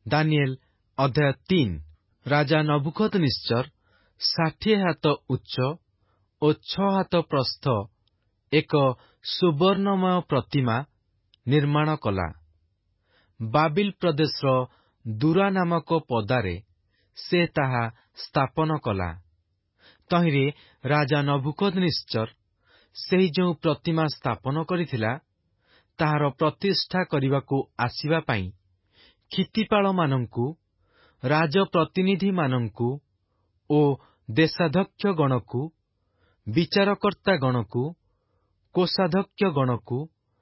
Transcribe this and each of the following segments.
ଦାନିଏଲ ଅଧ୍ୟାୟ 3। ରାଜା ନବୁକଦନେସ୍ସର 60 ହାତ ଉଚ୍ଚ ଓ 6 ହାତ ପ୍ରସ୍ଥ ଏକ ସୁବର୍ଣ୍ଣମୟ ପ୍ରତିମା ନିର୍ମାଣ କଲା। ବାବିଲ ପ୍ରଦେଶର ଦୂରା ନାମକ ପଦାରେ ସେ ତାହା ସ୍ଥାପନ କଲା। ତହିଁରେ ରାଜା ନବୁକଦନେସ୍ସର ସେହି ଯେଉଁ ପ୍ରତିମା ସ୍ଥାପନ କରିଥିଲା, ତାହାର ପ୍ରତିଷ୍ଠା କରିବାକୁ ଆସିବା ପାଇଁ କ୍ଷିତିପାଳମାନଙ୍କୁ, ରାଜପ୍ରତିନିଧିମାନଙ୍କୁ ଓ ଦେଶାଧ୍ୟକ୍ଷଗଣକୁ, ବିଚାରକର୍ତ୍ତାଗଣକୁ, କୋଷାଧ୍ୟକ୍ଷଗଣକୁ,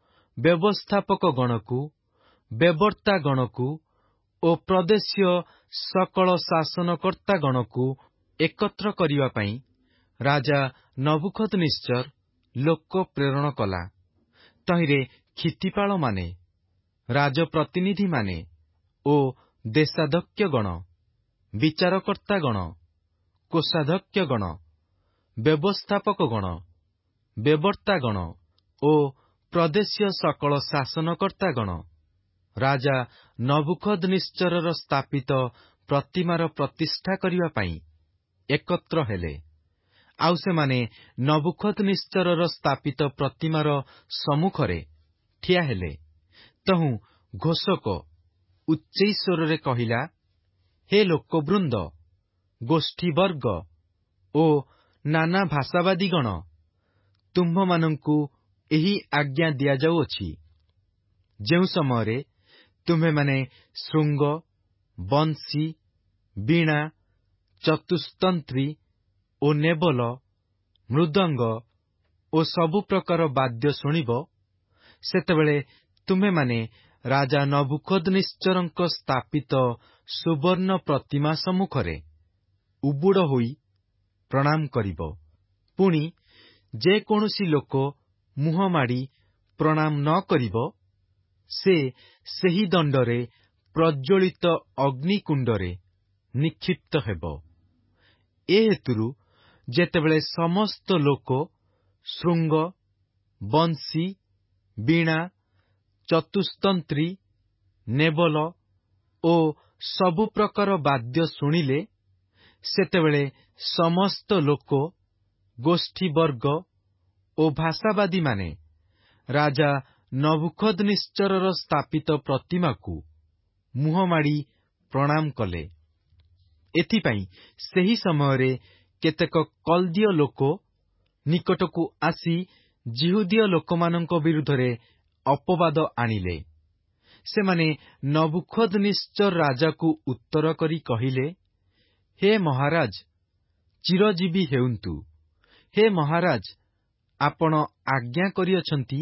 ବ୍ୟବସ୍ଥାପକଗଣକୁ, ବେବର୍ତ୍ତାଗଣକୁ ଓ ପ୍ରଦେଶୀୟ ସକଳ ଶାସନକର୍ତ୍ତାଗଣକୁ ଏକତ୍ର କରିବା ପାଇଁ ରାଜା ନବୁକଦନେସ୍ସର ଲୋକ ପ୍ରେରଣ କଲା। ତହିଁରେ କ୍ଷିତିପାଳମାନେ, ରାଜପ୍ରତିନିଧିମାନେ ଓ ଦେଶାଧ୍ୟକ୍ଷଗଣ, ବିଚାରକର୍ତ୍ତାଗଣ, କୋଷାଧ୍ୟକ୍ଷଗଣ, ବ୍ୟବସ୍ଥାପକଗଣ, ବେବର୍ତ୍ତାଗଣ ଓ ପ୍ରଦେଶୀୟ ସକଳ ଶାସନକର୍ତ୍ତାଗଣ ରାଜା ନବୁକଦନେସ୍ସରର ସ୍ଥାପିତ ପ୍ରତିମାର ପ୍ରତିଷ୍ଠା କରିବା ପାଇଁ ଏକତ୍ର ହେଲେ। ଆଉ ସେମାନେ ନବୁକଦନେସ୍ସରର ସ୍ଥାପିତ ପ୍ରତିମାର ସମ୍ମୁଖରେ ଠିଆ ହେଲେ। ତହୁଁ ଘୋଷକ ଉଚ୍ଚୈଃସ୍ୱରରେ କହିଲା, ହେ ଲୋକବୃନ୍ଦ, ଗୋଷ୍ଠୀବର୍ଗ ଓ ନାନା ଭାଷାବାଦୀଗଣ, ତୁମ୍ଭମାନଙ୍କୁ ଏହି ଆଜ୍ଞା ଦିଆଯାଉଅଛି, ଯେଉଁ ସମୟରେ ତୁମ୍ଭେମାନେ ଶୃଙ୍ଗ, ବଂଶୀ, ବୀଣା, ଚତୁସ୍ତନ୍ତ୍ରୀ ଓ ନେବଲ, ମୃଦଙ୍ଗ ଓ ସବୁ ପ୍ରକାର ବାଦ୍ୟ ଶୁଣିବ, ସେତେବେଳେ ତୁମ୍ଭେମାନେ ରାଜା ନବୁକଦନେସ୍ସରଙ୍କ ସ୍ଥାପିତ ସୁବର୍ଣ୍ଣ ପ୍ରତିମା ସମ୍ମୁଖରେ ଉବୁଡ଼ ହୋଇ ପ୍ରଣାମ କରିବ। ପୁଣି ଯେ କୌଣସି ଲୋକ ମୁହଁମାଡ଼ି ପ୍ରଣାମ ନ କରିବ, ସେ ସେହି ଦଣ୍ଡରେ ପ୍ରଜ୍ୱଳିତ ଅଗ୍ନିକୁଣ୍ଡରେ ନିକ୍ଷିପ୍ତ ହେବ। ଏ ହେତୁରୁ ଯେତେବେଳେ ସମସ୍ତ ଲୋକ ଶୃଙ୍ଗ, ବଂଶୀ, ବୀଣା, ଚତୁସ୍ତନ୍ତ୍ରୀ, ନେବଲ ଓ ସବୁ ପ୍ରକାର ବାଦ୍ୟ ଶୁଣିଲେ, ସେତେବେଳେ ସମସ୍ତ ଲୋକ, ଗୋଷ୍ଠୀବର୍ଗ ଓ ଭାଷାବାଦୀମାନେ ରାଜା ନବୁକଦନେସ୍ସରର ସ୍ଥାପିତ ପ୍ରତିମାକୁ ମୁହଁମାଡ଼ି ପ୍ରଣାମ କଲେ। ଏଥିପାଇଁ ସେହି ସମୟରେ କେତେକ କଲ୍ଦୀୟ ଲୋକ ନିକଟକୁ ଆସି ଯିହୁଦୀୟ ଲୋକମାନଙ୍କ ବିରୁଦ୍ଧରେ ଅପବାଦ ଆଣିଲେ। ସେମାନେ ନବୁକଦନେସ୍ସର ରାଜାକୁ ଉତ୍ତର କରି କହିଲେ, ହେ ମହାରାଜ, ଚିରଜୀବୀ ହେଉନ୍ତୁ। ହେ ମହାରାଜ, ଆପଣ ଆଜ୍ଞା କରିଅଛନ୍ତି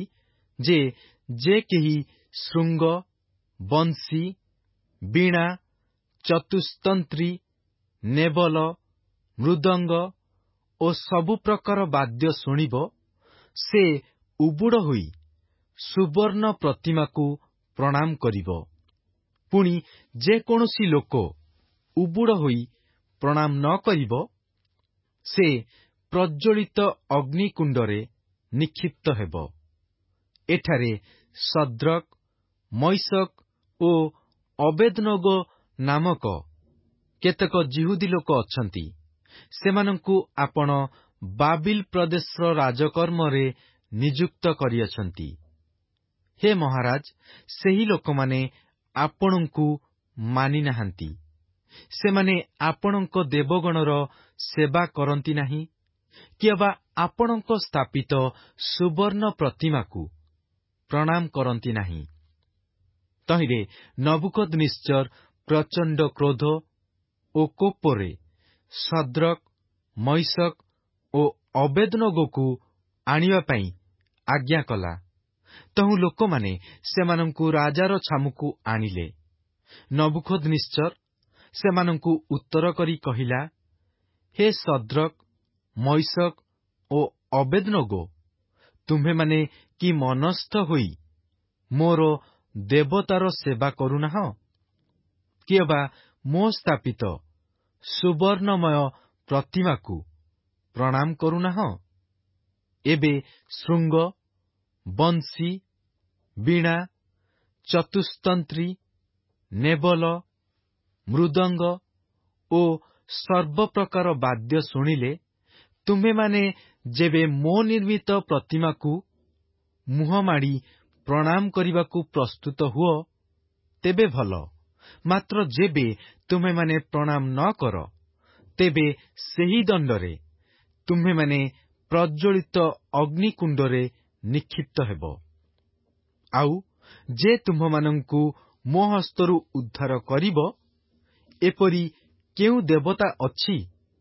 ଯେ କେହି ଶୃଙ୍ଗ, ବଂଶୀ, ବୀଣା, ଚତୁସ୍ତନ୍ତ୍ରୀ, ନେବଲ, ମୃଦଙ୍ଗ ଓ ସବୁ ପ୍ରକାର ବାଦ୍ୟ ଶୁଣିବ, ସେ ଉବୁଡ଼ ହୋଇ ସୁବର୍ଣ୍ଣ ପ୍ରତିମାକୁ ପ୍ରଣାମ କରିବ। ପୁଣି ଯେ କୌଣସି ଲୋକ ଉବୁଡ଼ ହୋଇ ପ୍ରଣାମ ନ କରିବ, ସେ ପ୍ରଜ୍ୱଳିତ ଅଗ୍ନିକୁଣ୍ଡରେ ନିକ୍ଷିପ୍ତ ହେବ। ଏଠାରେ ସଦ୍ରକ୍, ମୈଶକ୍ ଓ ଅବେଦନୋଗୋ ନାମକ କେତେକ ଯିହୁଦୀ ଲୋକ ଅଛନ୍ତି। ସେମାନଙ୍କୁ ଆପଣ ବାବିଲ ପ୍ରଦେଶର ରାଜକର୍ମରେ ନିଯୁକ୍ତ କରିଅଛନ୍ତି। ହେ ମହାରାଜ, ସେହି ଲୋକମାନେ ଆପଣଙ୍କୁ ମାନି ନାହାନ୍ତି। ସେମାନେ ଆପଣଙ୍କ ଦେବଗଣର ସେବା କରନ୍ତି ନାହିଁ, କି ଅବା ଆପଣଙ୍କ ସ୍ଥାପିତ ସୁବର୍ଣ୍ଣ ପ୍ରତିମାକୁ ପ୍ରଣାମ କରନ୍ତି ନାହିଁ। ତହିଁରେ ନବୁକଦନେସ୍ସର ପ୍ରଚଣ୍ଡ କ୍ରୋଧ ଓ କୋପରେ ସଦ୍ରକ୍, ମୈଶକ୍ ଓ ଅବେଦନୋଗୋକୁ ଆଣିବା ପାଇଁ ଆଜ୍ଞା କଲା। ତହୁଁ ଲୋକମାନେ ସେମାନଙ୍କୁ ରାଜାର ଛାମୁକୁ ଆଣିଲେ। ନବୁକଦନେସ୍ସର ସେମାନଙ୍କୁ ଉତ୍ତର କରି କହିଲା, ହେ ସଦ୍ରକ୍, ମୈଶକ୍ ଓ ଅବେଦନୋଗୋ, ତୁମ୍ଭେମାନେ କି ମନସ୍ଥ ହୋଇ ମୋର ଦେବତାର ସେବା କରୁନାହଁ, କି ଅବା ମୋ ସ୍ଥାପିତ ସୁବର୍ଣ୍ଣମୟ ପ୍ରତିମାକୁ ପ୍ରଣାମ କରୁନାହଁ? ଏବେ ଶୃଙ୍ଗ, ବଂଶୀ, ବୀଣା, ଚତୁସ୍ତନ୍ତ୍ରୀ, ନେବଲ ମୃଦଙ୍ଗ ଓ ସର୍ବପ୍ରକାର ବାଦ୍ୟ ଶୁଣିଲେ ତୁମେମାନେ ଯେବେ ମୋ ନିର୍ମିତ ପ୍ରତିମାକୁ ମୁହଁମାଡ଼ି ପ୍ରଣାମ କରିବାକୁ ପ୍ରସ୍ତୁତ ହୁଅ, ତେବେ ଭଲ। ମାତ୍ର ଯେବେ ତୁମେମାନେ ପ୍ରଣାମ ନ କର, ତେବେ ସେହି ଦଣ୍ଡରେ ତୁମେମାନେ ପ୍ରଜ୍ୱଳିତ ଅଗ୍ନିକୁଣ୍ଡରେ ନିକ୍ଷିପ୍ତ ହେବ। ଆଉ ଯେ ତୁମ୍ଭମାନଙ୍କୁ ମୋ ହସ୍ତରୁ ଉଦ୍ଧାର କରିବ, ଏପରି କେଉଁ ଦେବତା ଅଛି?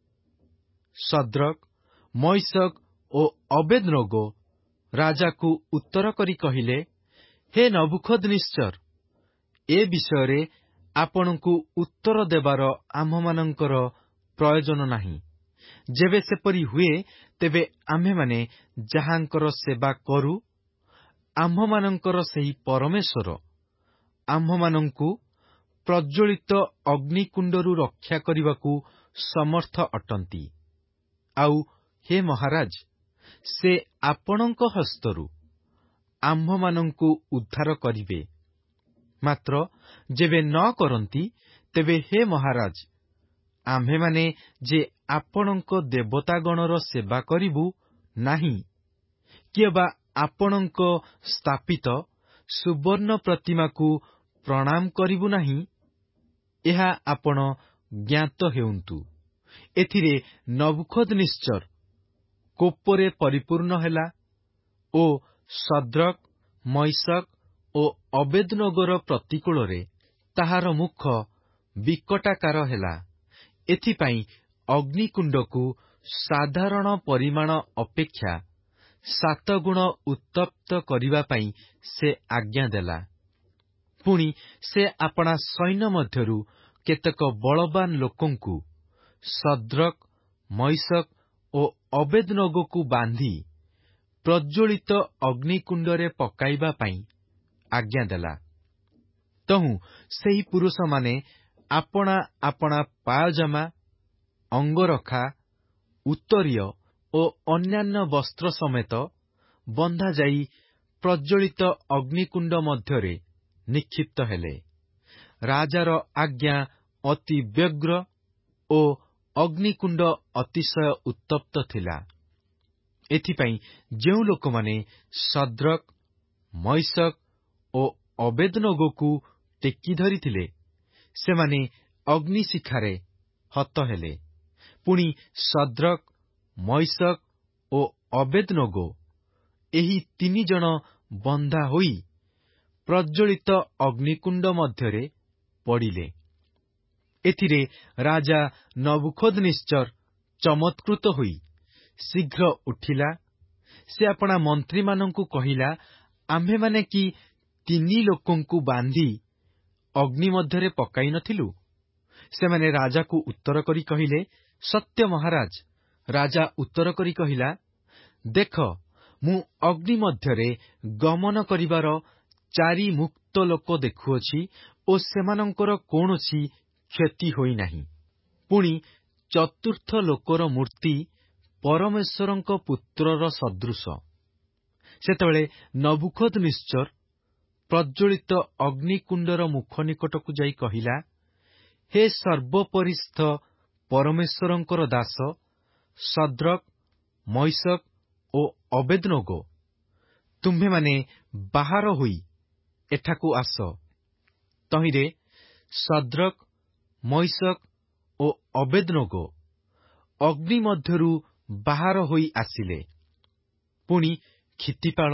ଶଦ୍ରକ୍, ମୈଶକ୍ ଓ ଅବେଦନୋଗୋ ରାଜାକୁ ଉତ୍ତର କରି କହିଲେ, ହେ ନବୁଖଦ୍ନେସ୍ସର, ଏ ବିଷୟରେ ଆପଣଙ୍କୁ ଉତ୍ତର ଦେବାର ଆମ୍ଭମାନଙ୍କର ପ୍ରୟୋଜନ ନାହିଁ। ଯେବେ ସେପରି ହୁଏ, ତେବେ ଆମ୍ଭେମାନେ ଯାହାଙ୍କର ସେବା କରୁ, ଆମ୍ଭମାନଙ୍କର ସେହି ପରମେଶ୍ୱର ଆମ୍ଭମାନଙ୍କୁ ପ୍ରଜ୍ୱଳିତ ଅଗ୍ନିକୁଣ୍ଡରୁ ରକ୍ଷା କରିବାକୁ ସମର୍ଥ ଅଟନ୍ତି। ଆଉ ହେ ମହାରାଜ, ସେ ଆପଣଙ୍କ ହସ୍ତରୁ ଆମ୍ଭମାନଙ୍କୁ ଉଦ୍ଧାର କରିବେ। ମାତ୍ର ଯେବେ ନ କରନ୍ତି, ତେବେ ହେ ମହାରାଜ, ଆମ୍ଭେମାନେ ଯେ ଆପଣଙ୍କ ଦେବତାଗଣର ସେବା କରିବୁ ନାହିଁ, କିଏ ବା ଆପଣଙ୍କ ସ୍ଥାପିତ ସୁବର୍ଣ୍ଣ ପ୍ରତିମାକୁ ପ୍ରଣାମ କରିବୁ ନାହିଁ, ଏହା ଆପଣ ଜ୍ଞାତ ହେଉନ୍ତୁ। ଏଥିରେ ନବୁଖଦ୍ନେସ୍ସର କୋପରେ ପରିପୂର୍ଣ୍ଣ ହେଲା ଓ ଶଦ୍ରକ୍, ମୈଶକ୍ ଓ ଅବେଦନୋଗୋର ପ୍ରତିକୂଳରେ ତାହାର ମୁଖ ବିକଟାକାର ହେଲା। ଏଥିପାଇଁ ଅଗ୍ନିକୁଣ୍ଡକୁ ସାଧାରଣ ପରିମାଣ ଅପେକ୍ଷା 7 ଗୁଣ ଉତ୍ତପ୍ତ କରିବା ପାଇଁ ସେ ଆଜ୍ଞା ଦେଲା। ପୁଣି ସେ ଆପଣା ସୈନ୍ୟ ମଧ୍ୟରୁ କେତେକ ବଳବାନ ଲୋକଙ୍କୁ ଶଦ୍ରକ୍, ମୈଶକ୍ ଓ ଅବେଦନୋଗୋକୁ ବାନ୍ଧି ପ୍ରଜ୍ୱଳିତ ଅଗ୍ନିକୁଣ୍ଡରେ ପକାଇବା ପାଇଁ ଆଜ୍ଞା ଦେଲା। ତହୁଁ ସେହି ପୁରୁଷମାନେ ଆପଣା ଆପଣା ପାୟଜାମା, ଅଙ୍ଗରଖା, ଉତ୍ତରୀୟ ଓ ଅନ୍ୟାନ୍ୟ ବସ୍ତ୍ର ସମେତ ବନ୍ଧାଯାଇ ପ୍ରଜ୍ୱଳିତ ଅଗ୍ନିକୁଣ୍ଡ ମଧ୍ୟରେ ନିକ୍ଷିପ୍ତ ହେଲେ। ରାଜାର ଆଜ୍ଞା ଅତି ବ୍ୟଗ୍ର ଓ ଅଗ୍ନିକୁଣ୍ଡ ଅତିଶୟ ଉତ୍ତପ୍ତ ଥିଲା। ଏଥିପାଇଁ ଯେଉଁ ଲୋକମାନେ ଶଦ୍ରକ୍, ମୈଶକ୍ ଓ ଅବେଦନୋଗୋକୁ ଟେକି ଧରିଥିଲେ, ସେମାନେ ଅଗ୍ନିଶିଖାରେ ହତ ହେଲେ। ପୁଣି ଶଦ୍ରକ୍, ମୈଶକ୍ ଓ ଅବେଦନୋଗୋ ଏହି 3 ଜଣ ବନ୍ଧା ହୋଇ ପ୍ରଜ୍ୱଳିତ ଅଗ୍ନିକୁଣ୍ଡ ମଧ୍ୟରେ ପଡ଼ିଲେ। ଏଥିରେ ରାଜା ନବୁଖଦ୍ନେସ୍ସର ଚମତ୍କୃତ ହୋଇ ଶୀଘ୍ର ଉଠିଲା। ସେ ଆପଣା ମନ୍ତ୍ରୀମାନଙ୍କୁ କହିଲା, ଆମ୍ଭେମାନେ କି 3 ଲୋକଙ୍କୁ ବାନ୍ଧି ଅଗ୍ନି ମଧ୍ୟରେ ପକାଇ ନଥିଲୁ? ସେମାନେ ରାଜାକୁ ଉତ୍ତର କରି କହିଲେ, ସତ୍ୟ ମହାରାଜ। ରାଜା ଉତ୍ତର କରି କହିଲା, ଦେଖ, ମୁଁ ଅଗ୍ନି ମଧ୍ୟରେ ଗମନ କରିବାର 4 ମୁକ୍ତ ଲୋକ ଦେଖୁଅଛି ଓ ସେମାନଙ୍କର କୌଣସି କ୍ଷତି ହୋଇନାହିଁ। ପୁଣି 4ର୍ଥ ଲୋକର ମୂର୍ତ୍ତି ପରମେଶ୍ୱରଙ୍କ ପୁତ୍ରର ସଦୃଶ। ସେତେବେଳେ ନବୁଖଦ୍ନେସ୍ସର ପ୍ରଜ୍ୱଳିତ ଅଗ୍ନିକୁଣ୍ଡର ମୁଖ ନିକଟକୁ ଯାଇ କହିଲା, ହେ ସର୍ବୋପରିସ୍ଥ ପରମେଶ୍ୱରଙ୍କର ଦାସ ଶଦ୍ରକ୍, ମୈଶକ୍ ଓ ଅବେଦନୋଗୋ, ତୁମ୍ଭେମାନେ ବାହାର ହୋଇ ଏଠାକୁ ଆସ। ତହିଁରେ ଶଦ୍ରକ୍, ମୈଶକ୍ ଓ ଅବେଦନୋଗୋ ଅଗ୍ନି ମଧ୍ୟରୁ ବାହାର ହୋଇ ଆସିଲେ। ପୁଣି କ୍ଷିତିପାଳ,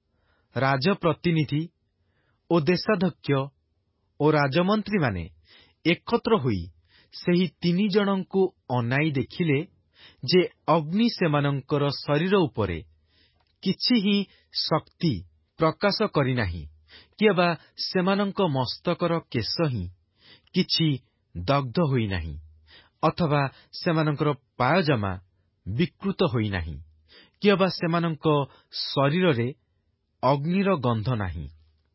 ରାଜପ୍ରତିନିଧି ଓ ଦେଶାଧ୍ୟକ୍ଷ ଓ ରାଜମନ୍ତ୍ରୀମାନେ ଏକତ୍ର ହୋଇ ସେହି 3 ଜଣଙ୍କୁ ଅନାଇ ଦେଖିଲେ ଯେ ଅଗ୍ନି ସେମାନଙ୍କର ଶରୀର ଉପରେ କିଛି ହିଁ ଶକ୍ତି ପ୍ରକାଶ କରିନାହିଁ, କିଏ ବା ସେମାନଙ୍କ ମସ୍ତକର କେଶ ହିଁ କିଛି ଦଗ୍ଧ ହୋଇନାହିଁ, ଅଥବା ସେମାନଙ୍କର ପାୟଜାମା ବିକୃତ ହୋଇନାହିଁ, କିଏ ବା ସେମାନଙ୍କ ଶରୀରରେ ଅଗ୍ନିର ଗନ୍ଧ ନାହିଁ।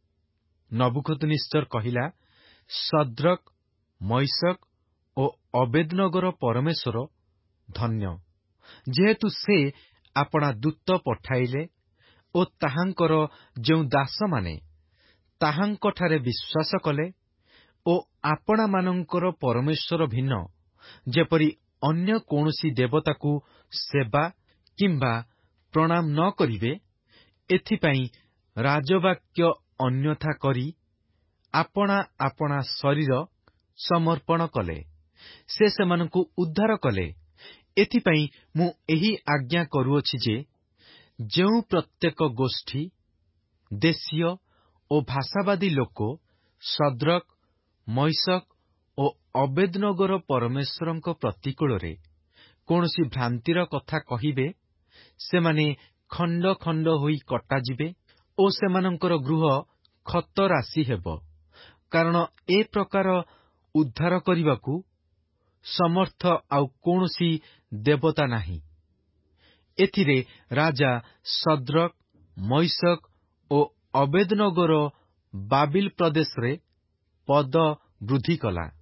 ନବୁଖଦ୍ନେସ୍ସର କହିଲା, ଶଦ୍ରକ୍, ମୈଶକ୍ ଓ ଅବେଦନୋଗୋର ପରମେଶ୍ୱର ଧନ୍ୟ, ଯେହେତୁ ସେ ଆପଣା ଦୂତ ପଠାଇଲେ ଓ ତାହାଙ୍କର ଯେଉଁ ଦାସମାନେ ତାହାଙ୍କଠାରେ ବିଶ୍ୱାସ କଲେ ଓ ଆପଣମାନଙ୍କର ପରମେଶ୍ୱର ଭିନ୍ନ, ଯେପରି ଅନ୍ୟ କୌଣସି ଦେବତାକୁ ସେବା କିମ୍ବା ପ୍ରଣାମ ନ କରିବେ, ଏଥିପାଇଁ ରାଜବାକ୍ୟ ଅନ୍ୟଥା କରି ଆପଣା ଆପଣା ଶରୀର ସମର୍ପଣ କଲେ। ସେ ସେମାନଙ୍କୁ ଉଦ୍ଧାର କଲେ। ଏଥିପାଇଁ ମୁଁ ଏହି ଆଜ୍ଞା କରୁଅଛି ଯେ, ଯେଉଁ ପ୍ରତ୍ୟେକ ଗୋଷ୍ଠୀ, ଦେଶୀୟ ଓ ଭାଷାବାଦୀ ଲୋକ ସଦ୍ରକ୍, ମୈଶକ୍ ଓ ଅବେଦନଗୋର ପରମେଶ୍ୱରଙ୍କ ପ୍ରତିକୂଳରେ କୌଣସି ଭ୍ରାନ୍ତିର କଥା କହିବେ, ସେମାନେ ଖଣ୍ଡ ଖଣ୍ଡ ହୋଇ କଟାଯିବେ ଓ ସେମାନଙ୍କର ଗୃହ ଖତରାଶି ହେବ, କାରଣ ଏ ପ୍ରକାର ଉଦ୍ଧାର କରିବାକୁ ସମର୍ଥ ଆଉ କୌଣସି ଦେବତା ନାହିଁ। ଏଥିରେ ରାଜା ସଦ୍ରକ୍, ମୈଶକ୍ ଓ ଅବେଦନଗୋର ବାବିଲ ପ୍ରଦେଶରେ ପଦ ବୃଦ୍ଧି କଲା।